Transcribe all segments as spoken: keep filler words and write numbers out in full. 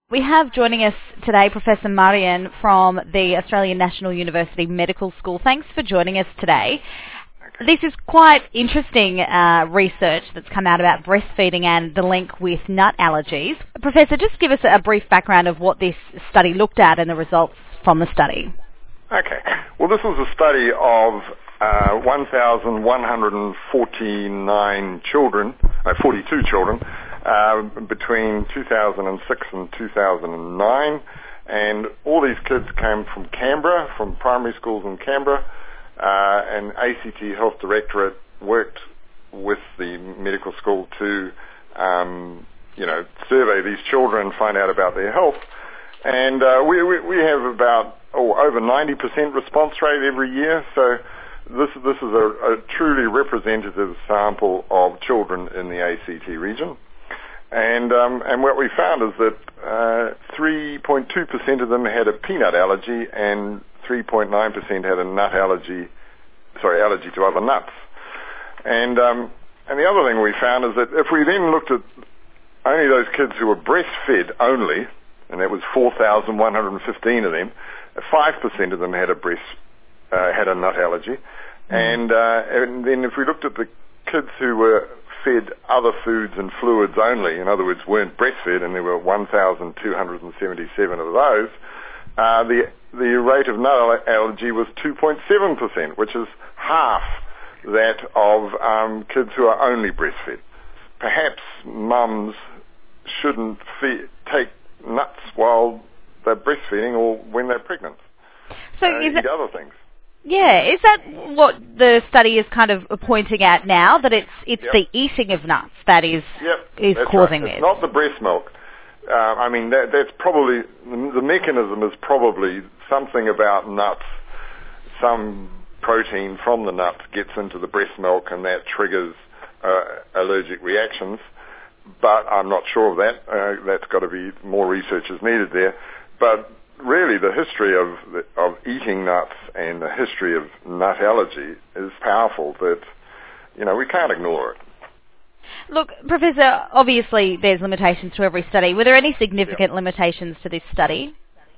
We have joining us today Professor Marian from the Australian National University Medical School. Thanks for joining us today. This is quite interesting uh, research that's come out about breastfeeding and the link with nut allergies. Professor, just give us a brief background of what this study looked at and the results from the study. Okay. Well, this was a study of uh, one thousand one hundred forty-nine children, uh, forty-two children, uh, between two thousand six and two thousand nine, and all these kids came from Canberra, from primary schools in Canberra, uh, and A C T Health Directorate worked with the medical school to, um, you know, survey these children, find out about their health, and uh, we, we we have about oh over ninety percent response rate every year, so this this is a, a truly representative sample of children in the A C T region. And um, and what we found is that uh, three point two percent of them had a peanut allergy and three point nine percent had a nut allergy, sorry, allergy to other nuts. And um, and the other thing we found is that if we then looked at only those kids who were breastfed only, and that was four thousand one hundred fifteen of them, five percent of them had a breast uh, had a nut allergy. Mm. And uh, and then if we looked at the kids who were fed other foods and fluids only, in other words, weren't breastfed, and there were one thousand two hundred seventy-seven of those, uh, the the rate of nut allergy was two point seven percent, which is half that of um, kids who are only breastfed. Perhaps mums shouldn't feed, take nuts while they're breastfeeding or when they're pregnant. So uh, is eat it, other things. Yeah, is that what the study is kind of pointing at now, that it's it's Yep. the eating of nuts that is Yep, is that's causing right. this? It's not the breast milk. Uh, I mean, that, that's probably, the mechanism is probably something about nuts, some protein from the nuts gets into the breast milk and that triggers uh, allergic reactions, but I'm not sure of that. Uh, that's got to be, more research is needed there. But really the history of of eating nuts and the history of nut allergy is powerful that, you know, we can't ignore it. Look, Professor, obviously there's limitations to every study. Were there any significant yep. limitations to this study?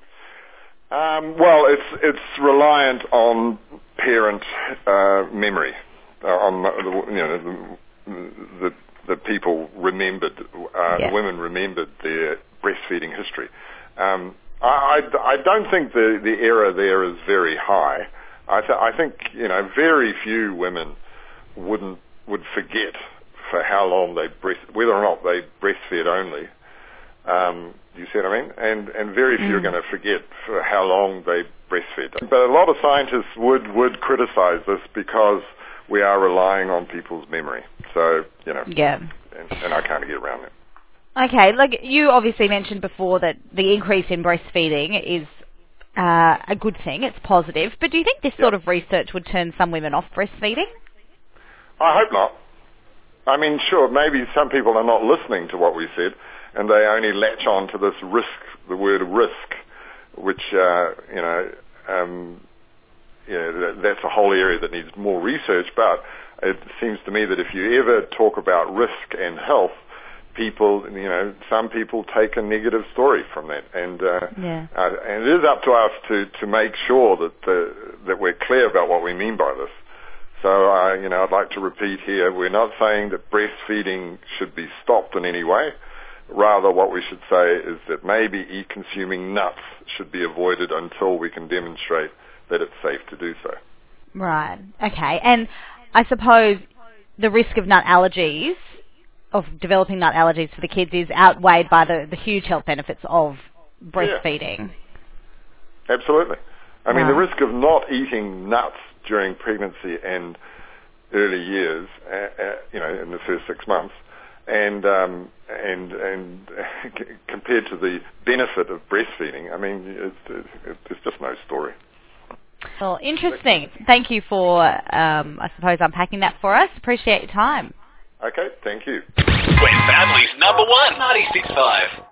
Um, well, it's it's reliant on parent uh, memory, uh, on the, you know the, the the people remembered, uh, yeah. the women remembered their breastfeeding history. Um, I, I, I don't think the, the error there is very high. I, th- I think, you know, very few women wouldn't would forget for how long they breast, whether or not they breastfed only. Um, you see what I mean? And and very few mm. are going to forget for how long they breastfed. But a lot of scientists would would criticize this because we are relying on people's memory. So, you know, yeah. and, and I can't get around it. Okay, like you obviously mentioned before that the increase in breastfeeding is uh, a good thing, it's positive, but do you think this Yeah. sort of research would turn some women off breastfeeding? I hope not. I mean, sure, maybe some people are not listening to what we said and they only latch on to this risk, the word risk, which, uh, you know, um, you know, that, that's a whole area that needs more research, but it seems to me that if you ever talk about risk and health, people, you know, some people take a negative story from that, and uh, yeah. uh, and it is up to us to, to make sure that the, that we're clear about what we mean by this. So, uh, you know, I'd like to repeat here: we're not saying that breastfeeding should be stopped in any way. Rather, what we should say is that maybe e- consuming nuts should be avoided until we can demonstrate that it's safe to do so. Right. Okay. And I suppose the risk of nut allergies, of developing nut allergies for the kids, is outweighed by the, the huge health benefits of breastfeeding. Yeah. Absolutely. I mean, wow. the risk of not eating nuts during pregnancy and early years, uh, uh, you know, in the first six months, and um, and and compared to the benefit of breastfeeding, I mean, it's, it's, it's just no story. Well, interesting. Thank you for, um, I suppose, unpacking that for us. Appreciate your time. Okay, thank you. When family's number one, ninety-six point five.